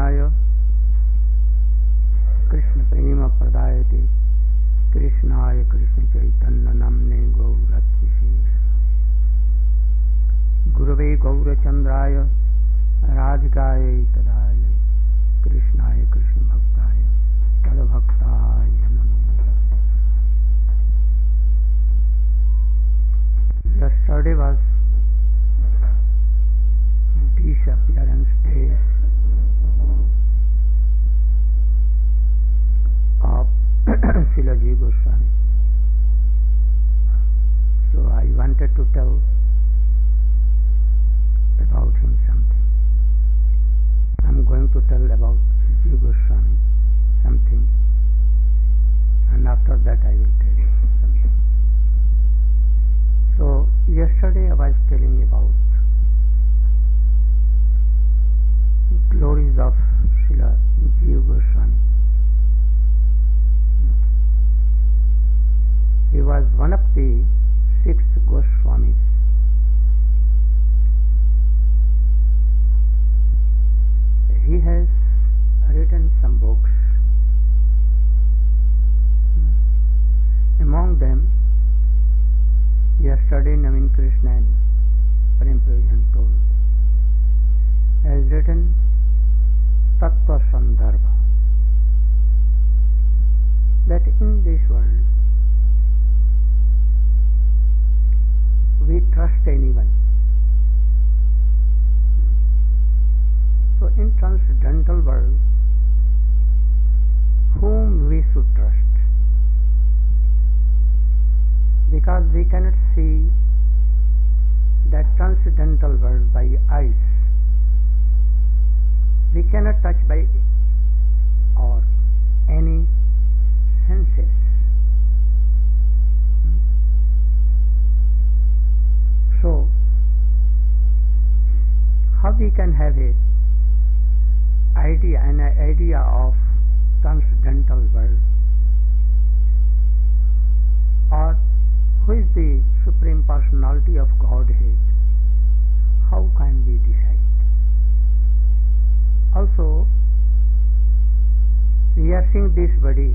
कृष्णाय कृष्ण प्रेम प्रदायते कृष्णाय कृष्ण चैतन्य नाम्ने गौरत्विषे गुरवे गौरचंद्राय राधिकायै तदालय कृष्णाय कृष्ण भक्ताय तद्भक्ताय नमो। Yesterday was disappearance day of Srilaji Goswami. So I wanted to tell about him something. I am going to tell about G. Goswami something, and after that I will tell you something. So yesterday I was telling about glories of Srila Jiva Goswami. He was one of the 6 Goswamis. He has written some books. Among them, yesterday Naveen Krishna and Prem Prayojan told, has written Tattva Sandarbha, that in this world we trust anyone. So in transcendental world, whom we should trust? Because we cannot see that transcendental world by eyes. We cannot touch by or any senses. So how we can have an idea of transcendental world, or who is the Supreme Personality of Godhead? How can we decide? Also, we are seeing this body,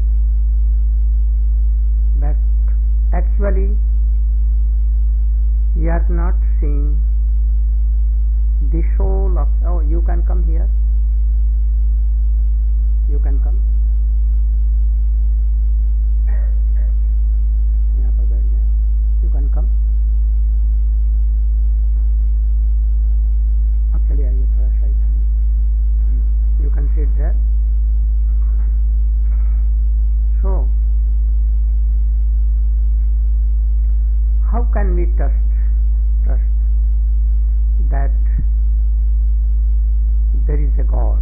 but actually we are not seeing the soul of. Oh, you can come here. You can come. यहाँ पर बैठ जाए. You can come. अब चले आइए थोड़ा सा इधर. You can sit there. So, how can we trust that there is a God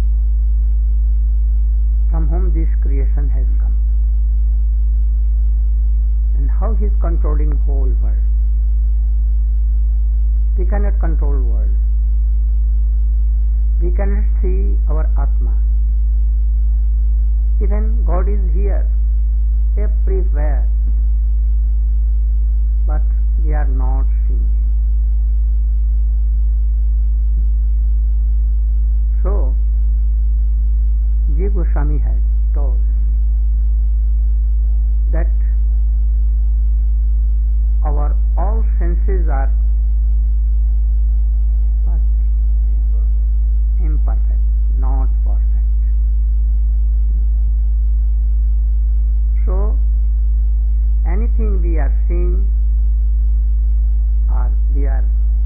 from whom this creation has come, and how he is controlling whole world? We cannot control world. We cannot see our Atma. Even God is here, everywhere, but we are not seeing him. So, Jiva Goswami has told that our all senses are imperfect, not perfect. So, anything we are seeing or we are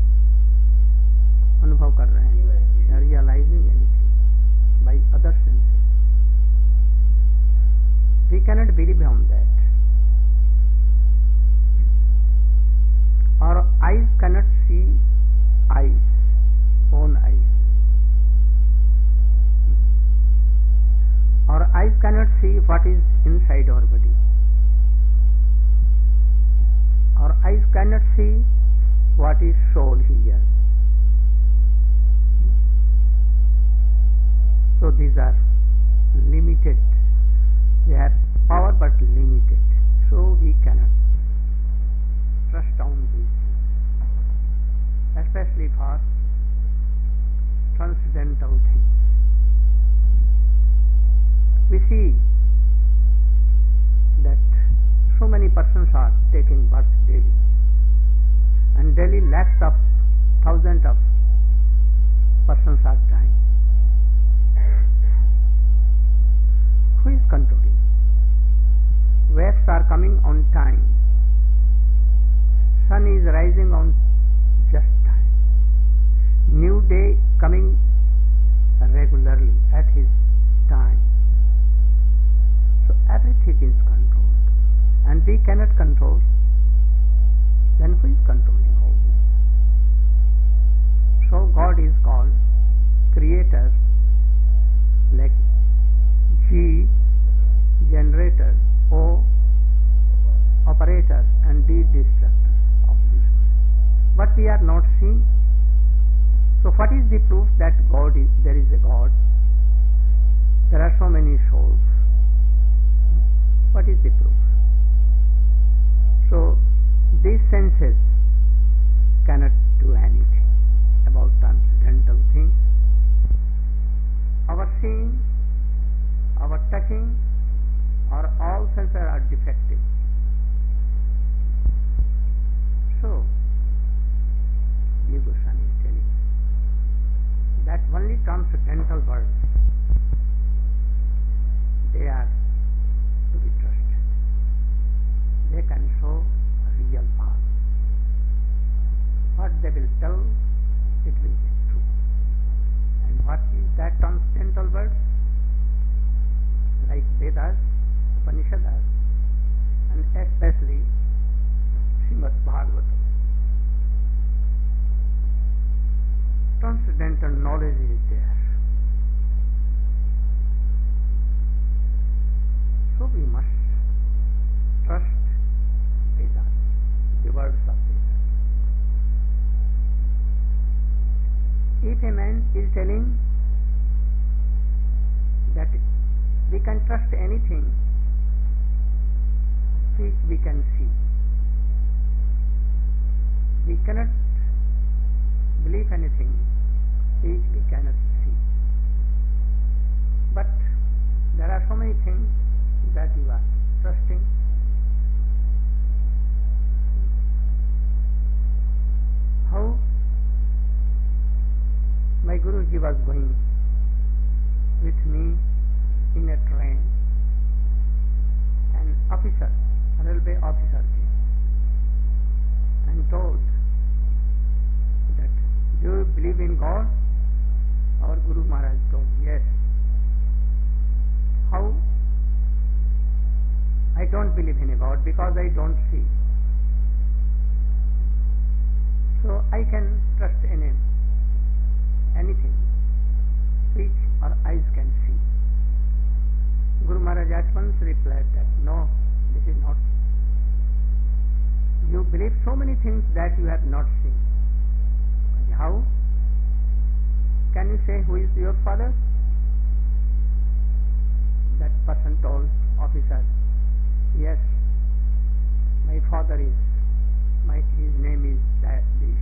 अनुभव कर रहे हैं, realizing anything by other senses, we cannot believe on that. Our eyes cannot see eyes, own eyes. Our eyes cannot see what is inside our body. Our eyes cannot see what is soul here. So these are limited. They have power but limited. So we cannot trust on these things, especially for transcendental things. We see that so many persons are taking birth daily, and daily lakhs of thousands of persons are dying. Who is controlling? Waves are coming on time. Sun is rising on just time. New day coming regularly at his time. So everything is controlled, and we cannot control. Then who is controlling all this? So God is called creator, like G, generator, O, operator, and D, destructor of this world. But we are not seeing. So what is the proof that there is a God? There are so many souls. What is the proof? So these senses cannot do anything about transcendental things. Our seeing, our touching, or all senses are defective. So Jiva Goswami is telling that only transcendental worlds, they are to be trusted. They can show a real path. What they will tell, it will be true. And what is that transcendental world? Like Vedas, Upanishads, and especially Srimad Bhagavatam. Transcendental knowledge is there. So we must trust Vedas, the words of Vedas. If a man is telling that we can trust anything which we can see, we cannot believe anything which we cannot see. But there are so many things that you are trusting. How my Guruji was going with me in a train, an officer, a railway officer came and told that, do you believe in God? Our Guru Maharaj told, yes. How? I don't believe in a God because I don't see. So I can trust in anything which our eyes can see. Guru Maharaj at once replied that, no, this is not. You believe so many things that you have not seen. How? Can you say who is your father? That person told officer, yes, my father is, his name is this.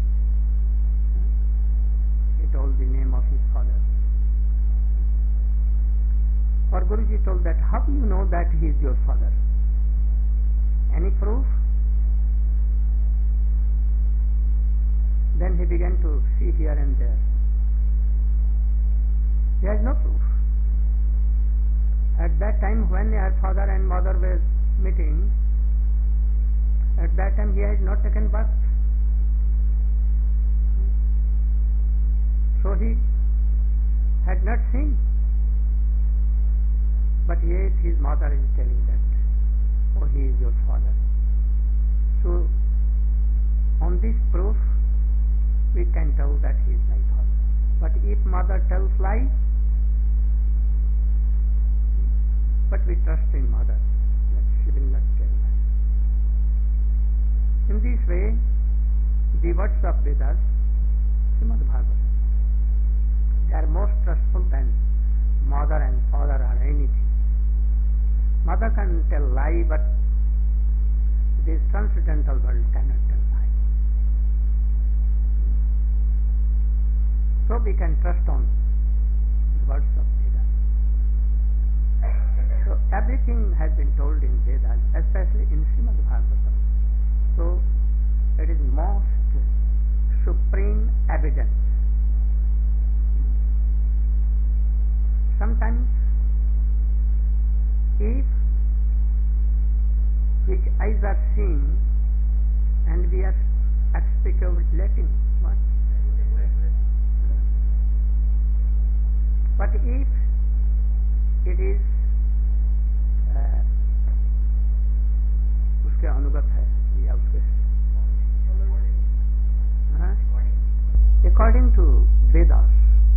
He told the name of his father. Or Guruji told that, how do you know that he is your father? Any proof? Then he began to see here and there. He has no proof. At that time when her father and mother were meeting, at that time he has not taken birth. So he had not seen. But yet his mother is telling that, oh, he is your father. So on this proof, we can tell that he is my father. But if mother tells lie, but we trust in mother that she will not tell lie. In this way, the words of Vedas, Srimad Bhagavatam, they are more trustful than mother and father or anything. Mother can tell lie, but this transcendental world cannot tell lie. So we can trust on the words of Vedas. So everything has been told in Vedas, especially in Srimad Bhagavatam. So it is most supreme evidence. Sometimes if which eyes are seeing and we are speculating what? But if it is उसके अनुगत है या उसके according to Vedas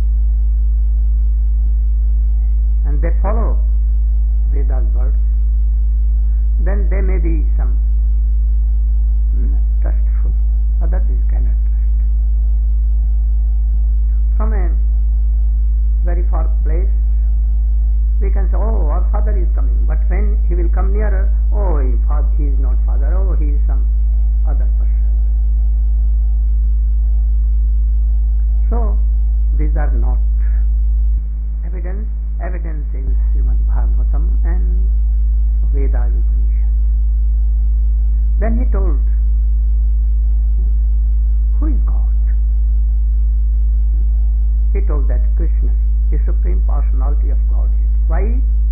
and they follow Vedas words, then they may be some trustful, others we cannot trust. From a very far place we can say, oh, our father is coming, but when he will come nearer, oh, he is not father, oh, he is some other person. So these are not evidence. Evidence is Srimad Bhagavatam and Veda Upanishad. Then he told, who is God? He told that Krishna is Supreme Personality of Godhead. Why?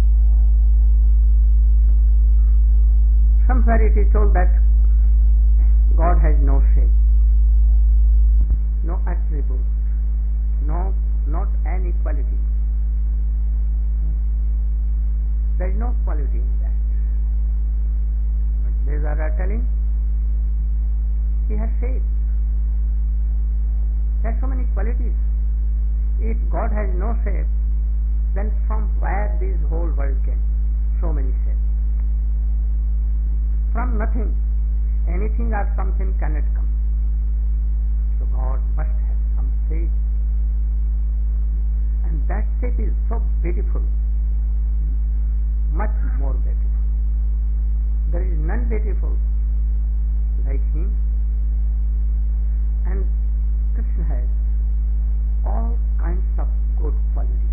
Somewhere it is told that God has no shape, no attribute, not any quality. There is no quality in that. But these are telling he has shape. There are so many qualities. If God has no shape, then from where this whole world came? So many shapes. From nothing, anything or something cannot come. So God must have some shape. And that shape is so beautiful, much more beautiful. There is none beautiful like him. And Krishna has all kinds of good qualities.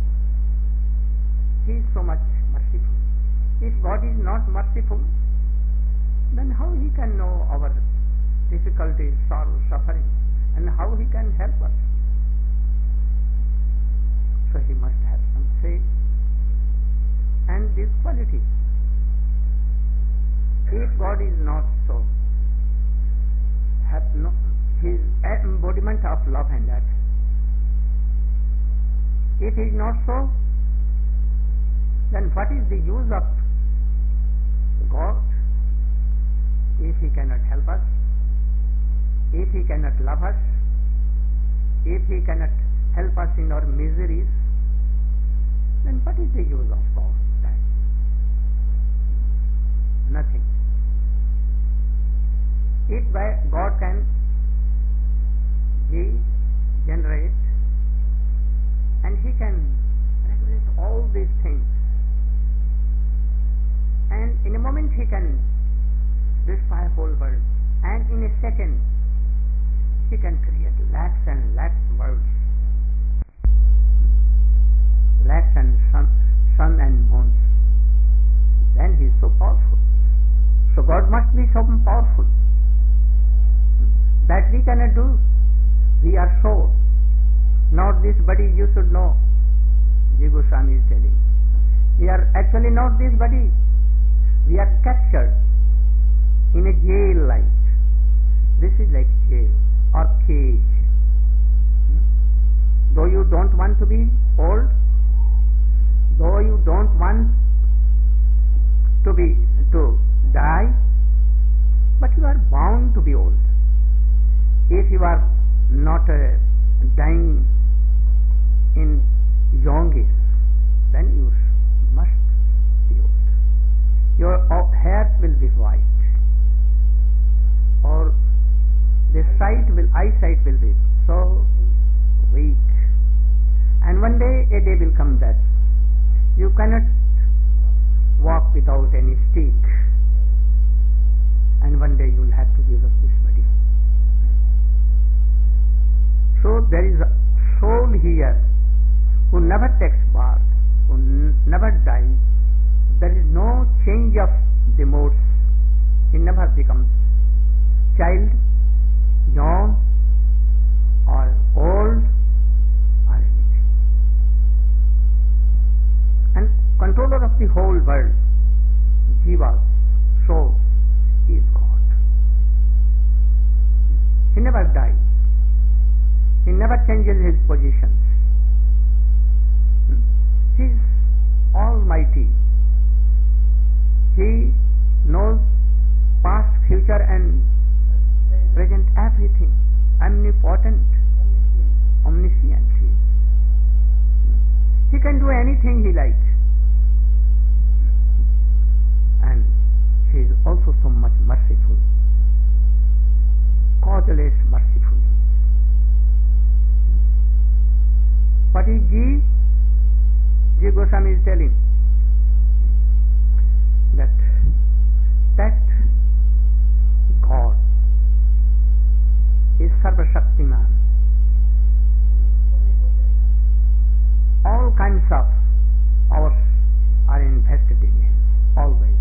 He is so much merciful. If God is not merciful, then how he can know our difficulties, sorrow, suffering, and how he can help us? So he must have some faith and these qualities. If God is not so, his embodiment of love and that. If he is not so, then what is the use of God if he cannot help us, if he cannot love us, if he cannot help us in our miseries? Then what is the use of God? Nothing. If God can generate, and he can regulate all these things, and in a moment he can destroy whole world, and in a second he can create lakhs and lakhs worlds, lakhs and sun and moons. Then he is so powerful. So God must be so powerful that we cannot do. We are so not this body, you should know. Jiva Goswami is telling. We are actually not this body. We are captured in a jail like. This is like jail or cage. Though you don't want to be old, though you don't want to die, but you are bound to be old. If you are not dying in youngish, then you must be old. Your hair will be white, or the eyesight will be so weak. And one day, a day will come that you cannot walk without any stick, and one day you will have to give up this body. So there is a soul here who never takes birth, who never dies, change of the moods. He never becomes child, young, or old, or anything. And controller of the whole world, jivas, souls, is God. He never dies. He never changes his positions. He is almighty. He knows past, future and present everything. Omnipotent, omniscient he is. He can do anything he likes. And he is also so much merciful. Causeless merciful. What is G? G. Goswami is telling that God is Sarva Shaktiman. All kinds of powers are invested in him, always.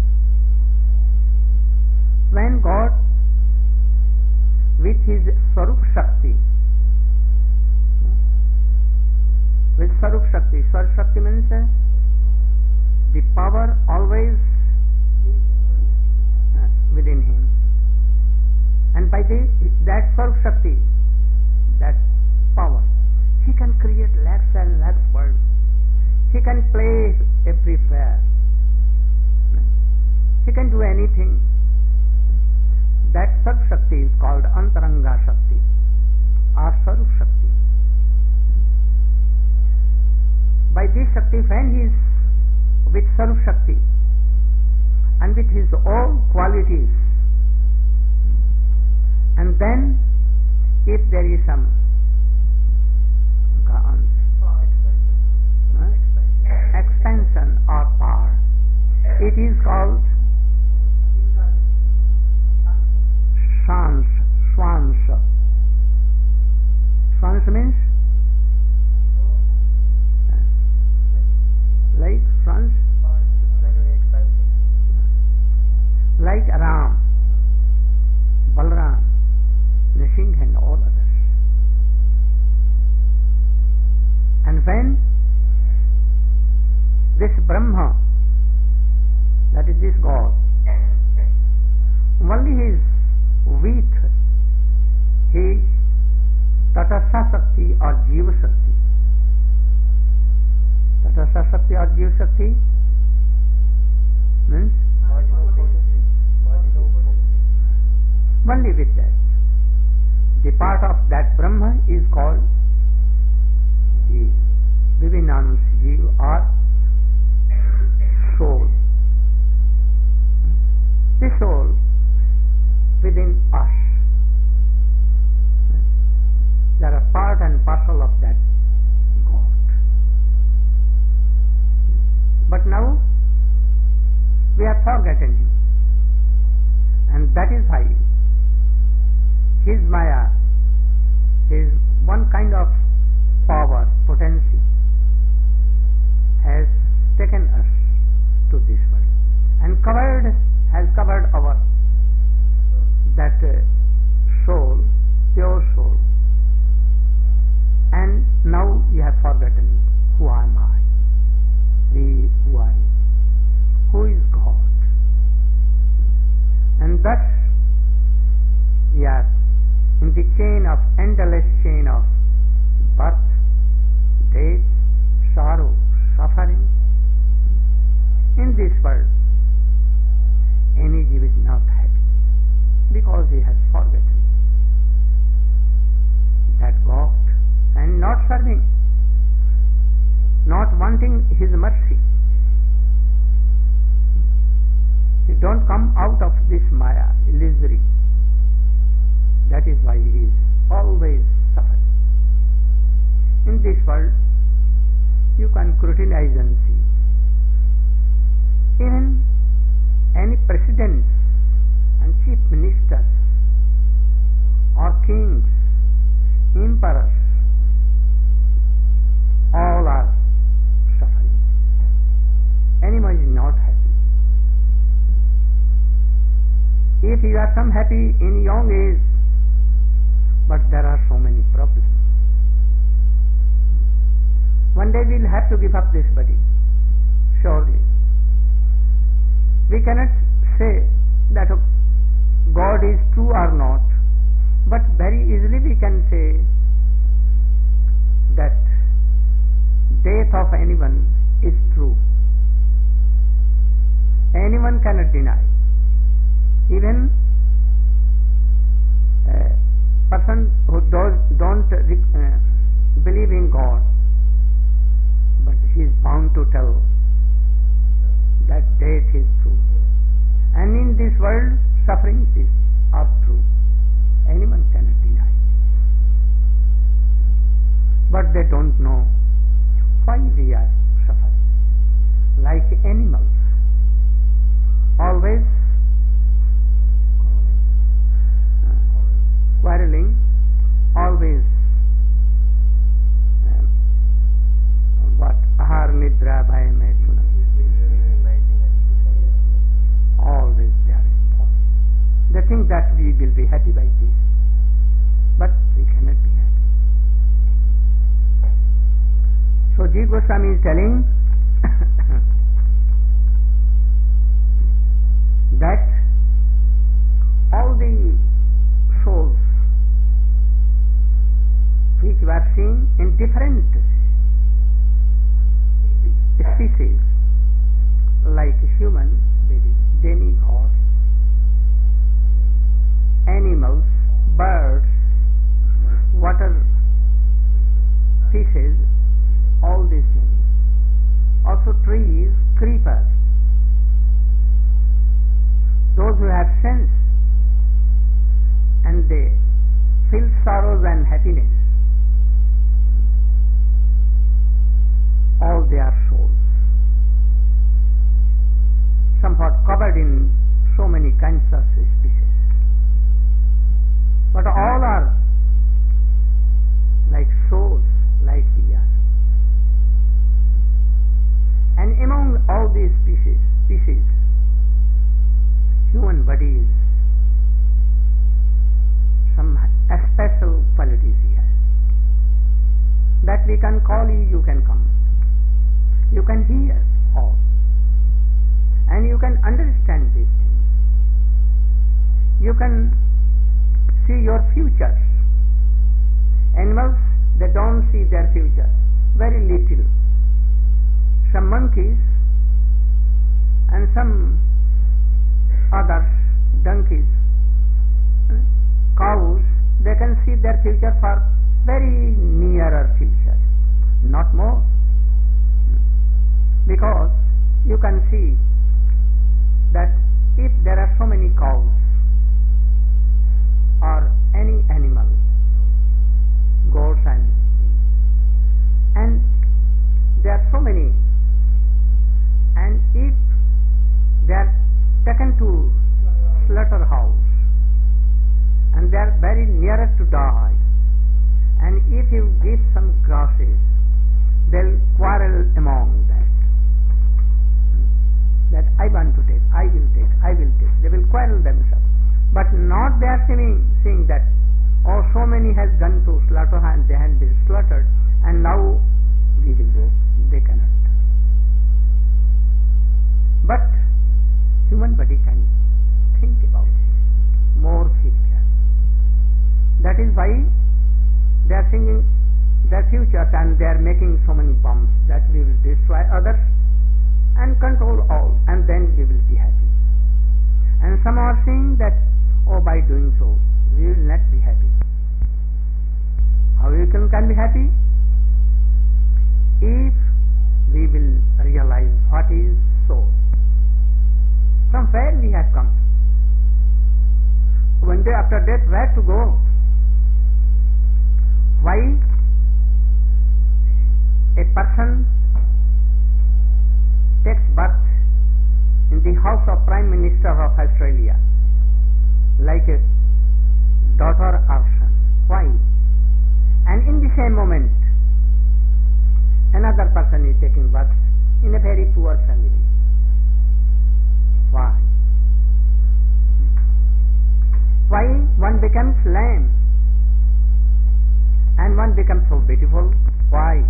When God, with his Swarup Shakti, with Swarup Shakti means the power always within him. And by that Swarup Shakti, that power, he can create lakhs and lakhs worlds. He can play everywhere. He can do anything. That Swarup Shakti is called Antaranga Shakti or Swarup Shakti. By this Shakti, when he is with Swarup Shakti and with his all qualities, and then if there is some expansion or power, it is called Swansha. Swansha means like Swans, like Ram, Balram, Nrsimha and all others. And when this Brahma, that is this God, only his with his Tatastha Shakti or Jiva Shakti. Tatastha Shakti or Jiva Shakti means only with that. The part of that Brahma is called Jiva, Vivinanus Jiva or soul. The soul within us. There are part and parcel of that God. But now we have forgotten him. And that is why his Maya, his one kind of power, potency, has taken us to this world and has covered our that soul, pure soul. And now we have forgotten who am I, we who are you, who is God. And thus we are in the endless chain of birth, death, sorrow, suffering. In this world, any jiva is not happy because he has forgotten that God and not serving, not wanting his mercy. He don't come out of this Maya, illusory. That is why he is always suffering. In this world, you can scrutinize and see. Even any presidents and chief ministers or kings, emperors, all are suffering. Anyone is not happy. some happy in young age, but there are so many problems. One day we will have to give up this body, surely. We cannot say that God is true or not, but very easily we can say that death of anyone is true. Anyone cannot deny. Even a person who don't believe in God, but he is bound to tell that death is true. And in this world, sufferings are true. Anyone cannot deny. But they don't know why we are suffering. Like animals, always quarreling, always what ahar nidra bhaya mein suna, always they are involved. They think that we will be happy by this, but we cannot be happy. So Jiva Goswami is telling that all the souls which we are seeing in different species, like human beings, demigods, animals, birds, water, fishes, all these things. Also trees, creepers, those who have sense and they feel sorrows and happiness, all they are souls, somewhat covered in so many kinds of species, but all are like souls, like we are. And among all these species, human body is some special qualities he has, that we can call you can come, you can hear all, and you can understand these things, you can see your future. Animals, they don't see their future, very little. Some monkeys and some others, donkeys, cows, they can see their future for very nearer future, not more. Because you can see that if there are so many cows or any animal, goats and there are so many, and if they are taken to slaughterhouse and they are very nearest to die, and if you give some grasses, they'll quarrel among that I want to take, I will take, I will take. They will quarrel themselves, but not they are seeing that oh, so many has gone to slaughter and they have been slaughtered, and now we will go. They cannot. But human body can think about it, more future. That is why they are thinking their futures, and they are making so many bombs that we will destroy others and control all, and then we will be happy. And some are saying that oh, by doing so we will not be happy. How you can be happy? If we will realize what is soul, from where we have come, one day after death where to go, why a person takes birth in the house of Prime Minister of Australia, like a daughter or son. Why? And in the same moment, another person is taking birth in a very poor family. Why? Why one becomes lame and one becomes so beautiful? Why?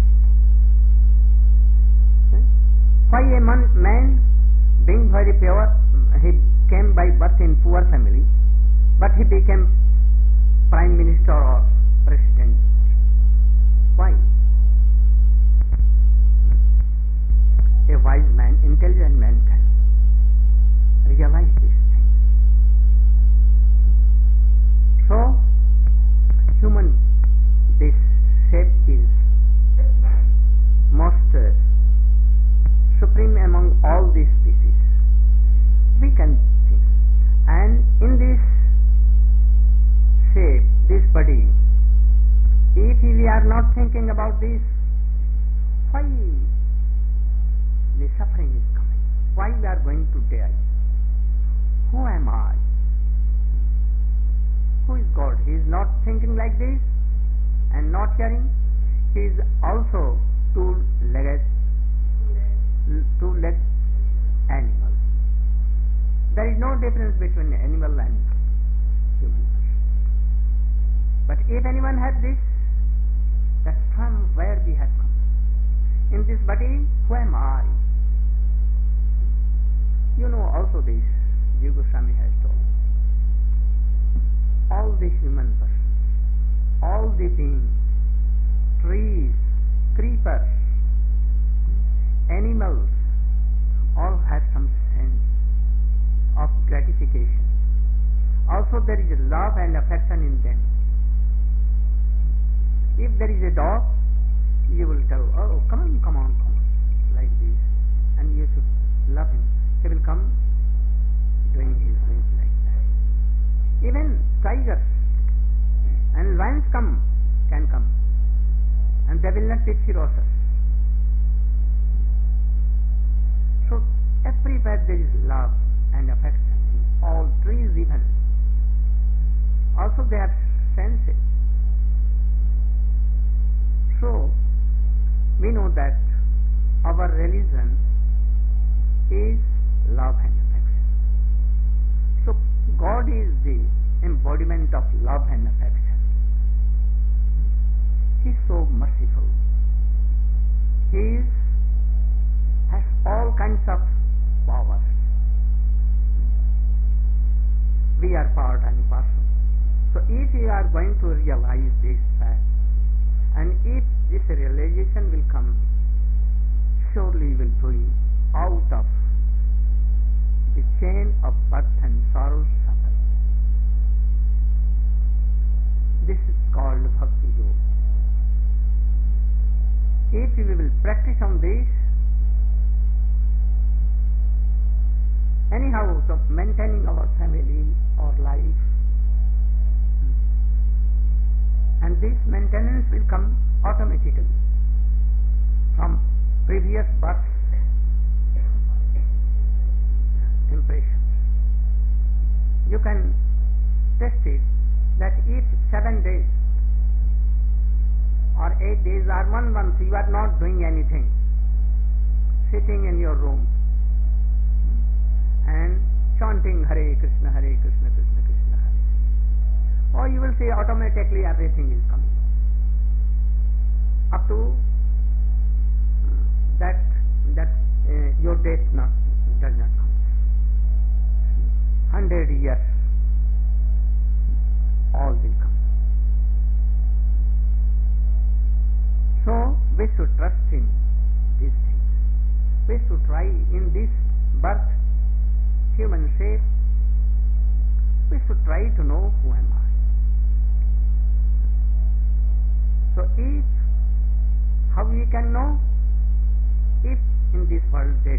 Why a man being very pure, he came by birth in poor family, but he became prime minister or president? Why? A wise man, intelligent man can realize these things. So, human, this shape is most supreme among all these species. We can think. And in this shape, this body, if we are not thinking about this, why the suffering is coming? Why we are going to die? Who am I? Who is God? He is not thinking like this and not hearing. He is also two-legged animal. There is no difference between animal and human. But if anyone has this, that's from where we have come. In this body, who am I? You know also this, Jiva Goswami has told. All the human persons, all the beings, trees, creepers, animals, all have some sense of gratification. Also there is love and affection in them. If there is a dog, you will tell, oh, come on, like this, and you should love him. He will come doing his ways like that. Even tigers and lions can come, and they will not be ferocious. So everywhere there is love and affection in all trees even. Also they have senses. So we know that our religion is love and affection. So God is the embodiment of love and affection. He is so merciful. He has all kinds of powers. We are part and parcel. So if we are going to realize this fact, and if this realization will come, surely will be out of the chain of birth and sorrow suffering. This is called Bhakti Yoga. If we will practice on this, anyhow, so maintaining our family or life, and this maintenance will come automatically from previous birth impressions. You can test it that if 7 days or 8 days or 1 month you are not doing anything, sitting in your room and chanting Hare Krishna, Krishna Krishna Hare, or you will see automatically everything is coming up to that your death does not come. 100 years all will come. So we should trust in these things. We should try in this birth, human shape, we should try to know who am I. So if, how we can know? If in this world there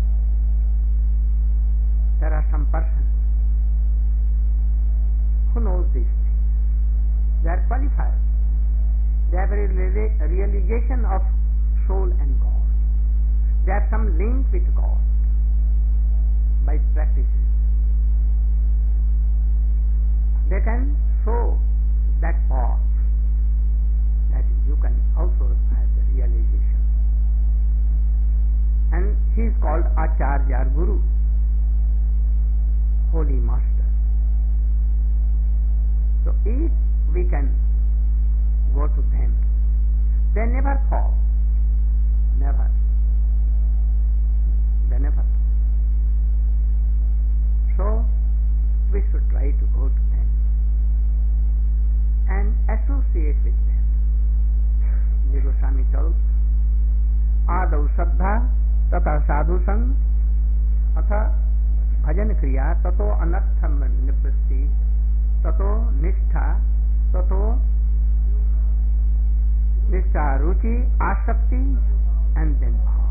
are some persons who knows these things. They are qualified. They have a realization of soul and God. They have some link with God by practices. They can show that path that you can also have the realization. And he is called Acharya or Guru, holy master. if we can go to them, they never fall. Never. They never fall. So we should try to go to them and associate with them. Ji Goswami told, Adau Saddha Tata Sadhu Sang Atha Bhajan Kriya Tato Anartham Nivritti Tato Nishtha Tato Nishtha Ruchi Asakti and then Bhav.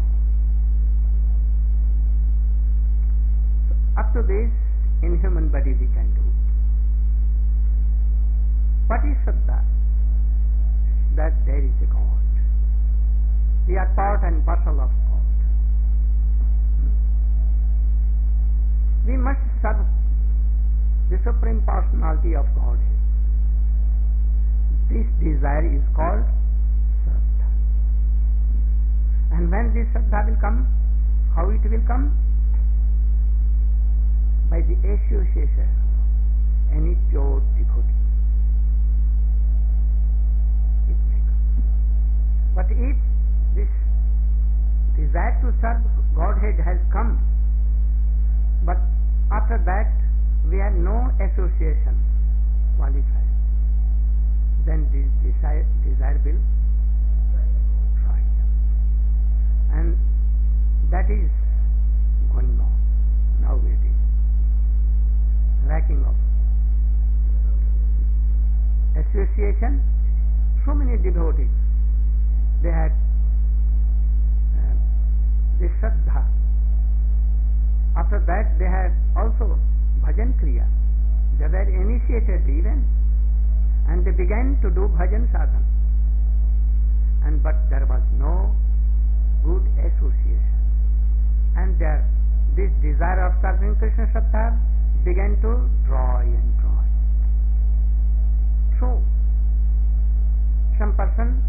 So up to this in human body we can do. What is Saddha? That there is a God. We are part and parcel of God. We must serve the Supreme Personality of Godhead. This desire is called Saddha. And when this Saddha will come, how it will come? By the association of any pure devotee. It may come. But if this desire to serve Godhead has come, but after that we have no association qualified, then this desire will dry up. And that is going on nowadays. Lacking of association, so many devotees, they had this Saddha. After that they had also Bhajan Kriya. They were initiated even, and they began to do Bhajan Sadhana. But there was no good association. And this desire of serving Krishna Saddha began to draw and draw. So, some person,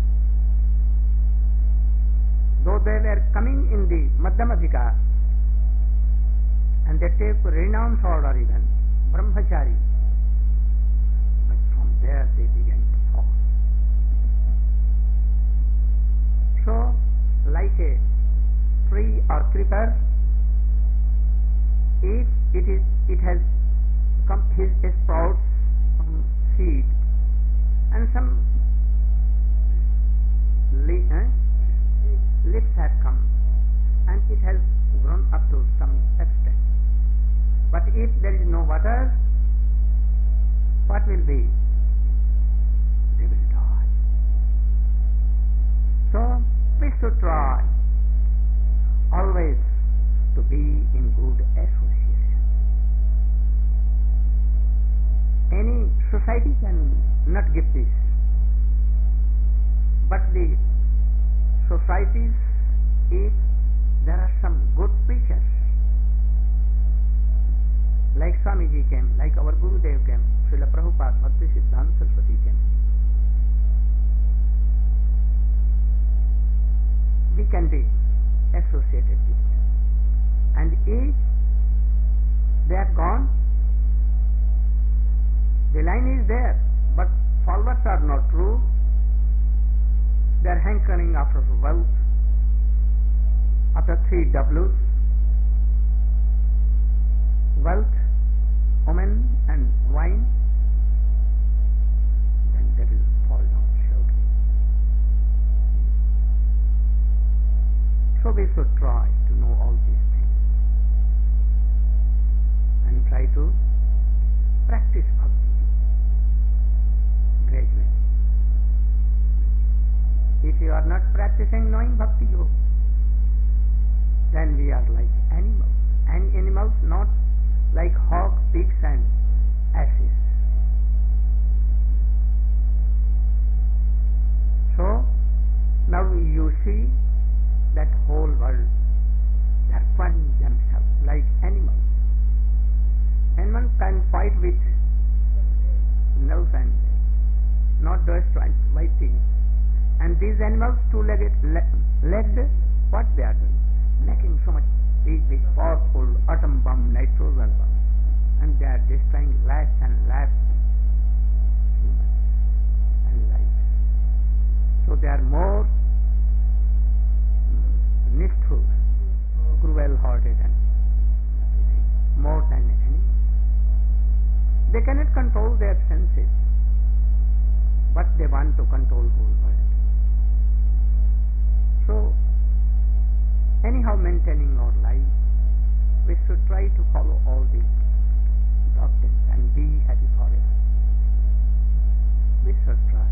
though they were coming in the Madhyamadhika, and they take renounce order even, Brahmachari, but from there they began to fall. So, like a tree or creeper, if it has come his sprouts from seed and some leaves have come and it has grown up to some extent. But if there is no water, what will be? They will die. So we should try always to be in good association. Any society can not give this, but the societies, if there are some good preachers, like Swamiji came, like our Gurudev came, Srila Prabhupada, Bhakti Siddhanta Saraswati came, we can be associated with them. And if they are gone, the line is there, but followers are not true. They are hankering after wealth, after 3 W's, wealth, women and wine, then they will fall down shortly. So we should try to know all these things and try to practice bhakti gradually. If you are not practicing knowing bhakti yoga, then we are like animals. And animals not like hogs, pigs and asses. So now you see that whole world, they are fighting themselves like animals. Animals can fight with nails and not just fighting. And these animals, two-legged, legged, what they are doing? Making so much big, powerful atom bomb, nitrogen bomb, and they are destroying left and left. So they are more niष्ठुर, cruel-hearted and more than any. They cannot control their senses, but they want to control whole world. So, anyhow, maintaining our life, we should try to follow all these doctrines and be happy forever. We should try.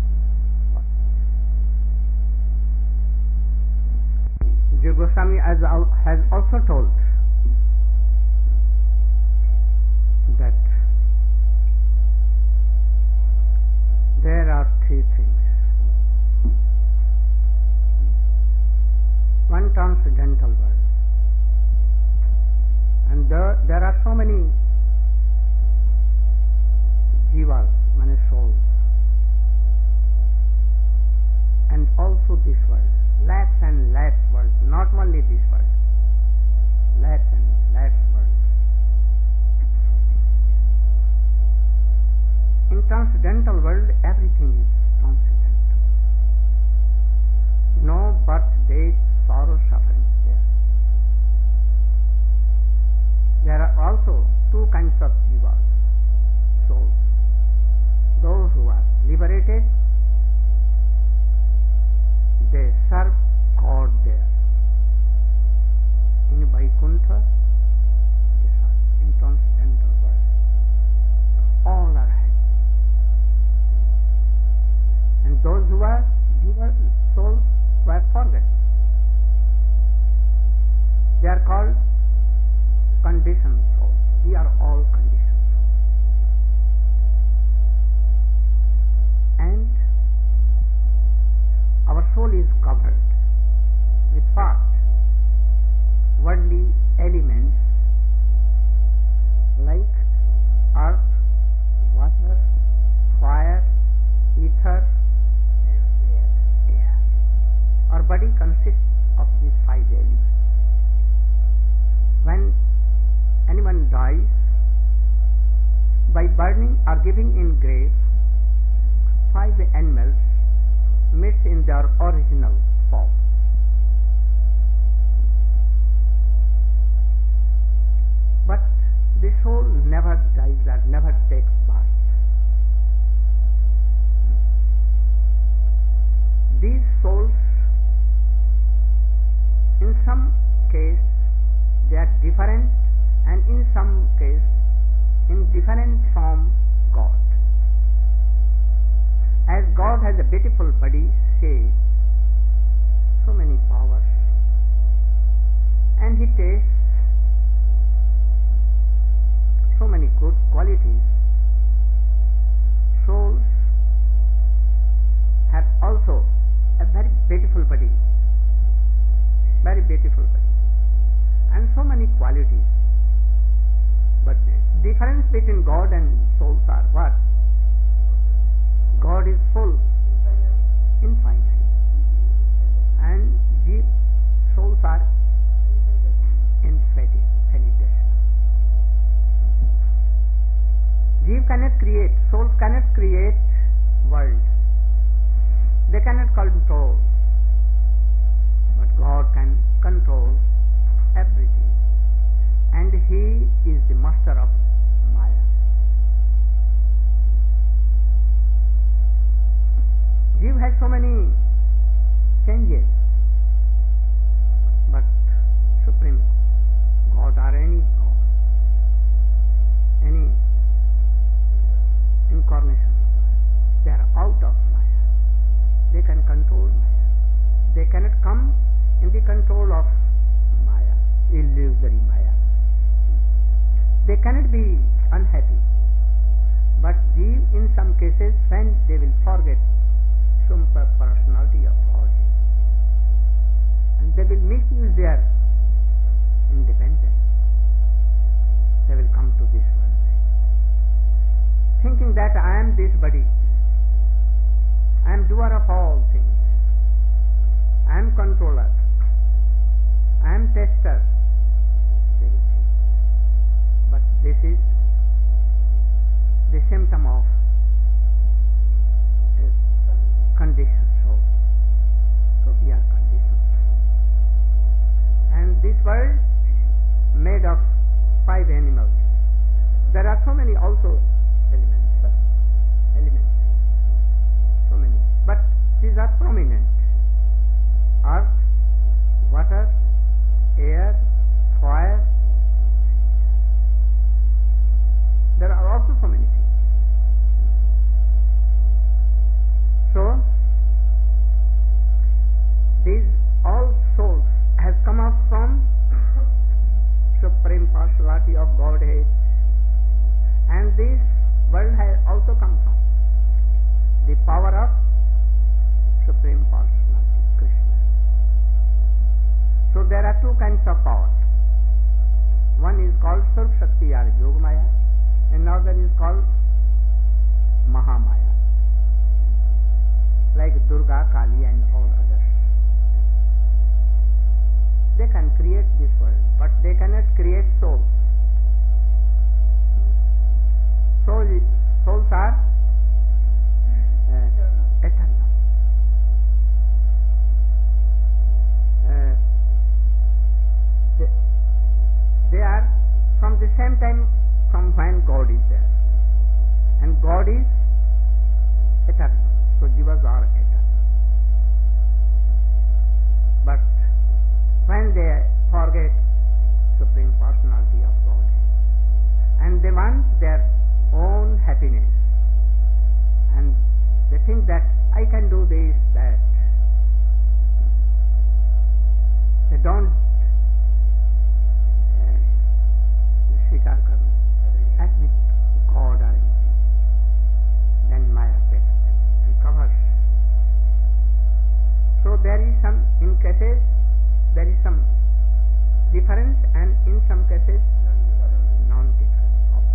Jiva Goswami has also told that there are three things. One transcendental world, and there are so many jivas, many souls, and also this world, lakhs and lakhs worlds, not only this world, lakhs and lakhs worlds. In transcendental world, everything is transcendental. No birth, death, sorrow, suffering there. There are also two kinds of jivas, souls. Those who are liberated, they serve God there. In Vaikuntha, they serve in transcendental world. All are happy. And those who are souls who are forgotten, they are called conditioned souls. We are all conditioned souls. And our soul is covered with what? Worldly elements like earth, water, fire, ether, air. Our body consists of these five elements. When anyone dies, by burning or giving in grave, five animals meet in their original form. But the soul never dies or never takes birth. These souls, in some case, they are different, and in some case, in different from God. As God has a beautiful body, say, so many powers, and He tastes so many good qualities, souls have also a very beautiful body, and so many qualities. But the difference between God and souls are what? God is full, infinite, and we souls are infinitesimal. Jeev cannot create, souls cannot create world. They cannot control, but God can control everything, and He is the master of Maya. Jeev has so many changes, but Supreme God or any God, any incarnation of God, they are out of Maya. They can control Maya. They cannot come in the control of Maya, illusory Maya. They cannot be unhappy. But Jeev, in some cases, when they will forget some personality of God, and they will misuse their independence, they will come to this world thinking that I am this body, I am doer of all things, I am controller, I am tester. They will think. But this is the symptom of a conditioned soul. world made of 5 animals. There are so many also elements, so many, but these are prominent: earth, water, air, fire. There are also so many things. So these all souls have come up from Supreme Personality of Godhead, and this world has also come from the power of Supreme Personality, Krishna. So there are 2 kinds of power. One is called Surp Shakti or Yogamaya, and another is called Mahamaya, like Durga, Kali and all others. They can create this world, but they cannot create souls. Souls are eternal. They are from the same time from when God is there, and God is eternal. So jivas are eternal. But when they forget Supreme Personality of God and they want their own happiness, and they think that I can do this, that, they don't admit God or anything. Then Maya takes them and covers. So there is some, in cases there is some difference, and in some cases non-difference also.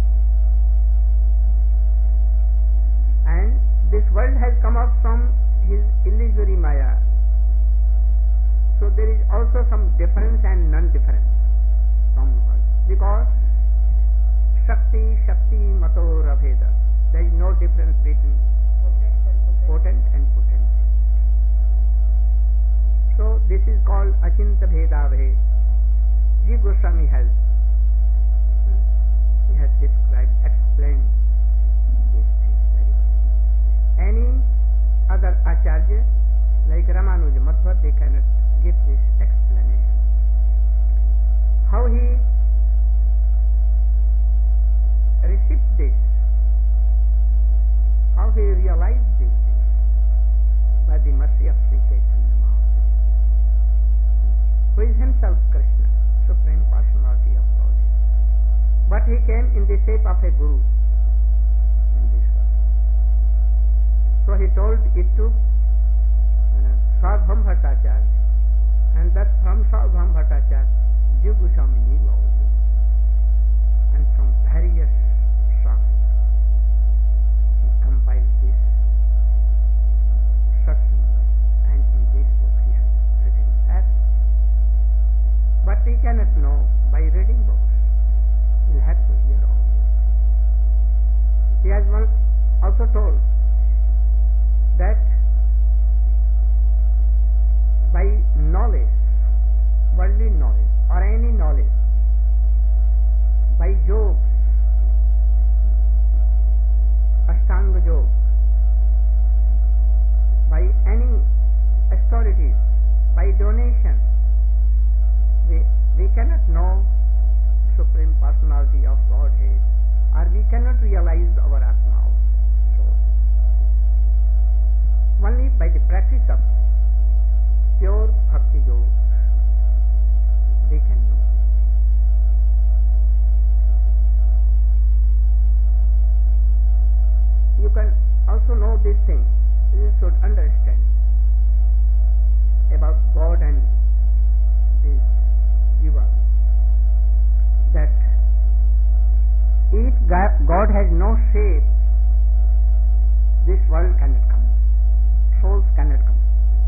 And this world has come out from his illusory Maya. So there is also some difference and non-difference from the world, because Shakti Matora Veda. There is no difference between potent and potency. So this is called Achinta Bheda Bhed. Jiva Goswami has explained these things very well. Any other Acharya like Ramanuja Madhva, they cannot give this explanation. How he received this, how he realized this thing, by the mercy of Sri Chaitanya Mahaprabhu, who is himself Krishna, Supreme Personality of Godhead. But he came in the shape of a guru in this world. So he told it to Sarvabhauma Bhattacharya, and that from Sarvabhauma Bhattacharya, Jiva Goswami knew all this, and from various shastra he compiled this Satsanga, and in this book he has written everything. But we cannot know by reading books. We'll have to hear all this. He has also told that by knowledge, worldly knowledge, or any knowledge, by yoga, Ashtanga yoga, by any authorities, by donation, we cannot know Supreme Personality of Godhead, or we cannot realize our Atma also. So, only by the practice of pure Bhakti Yoga we can know. You can also know this thing. You should understand about God and this Jiva, that if God has no shape, this world cannot come, souls cannot come.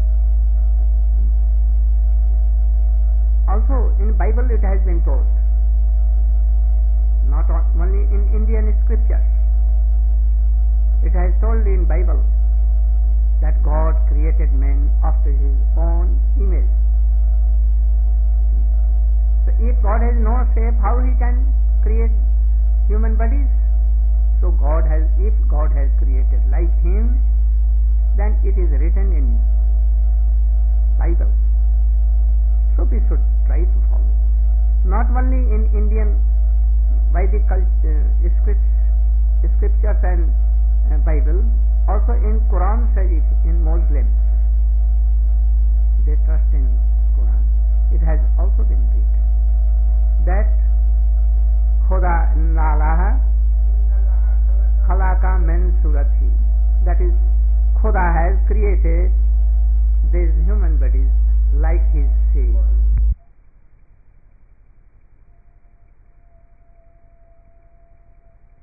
Also in Bible it has been told, not only in Indian scriptures, it has told in Bible that God created man after his own image. created these human bodies like his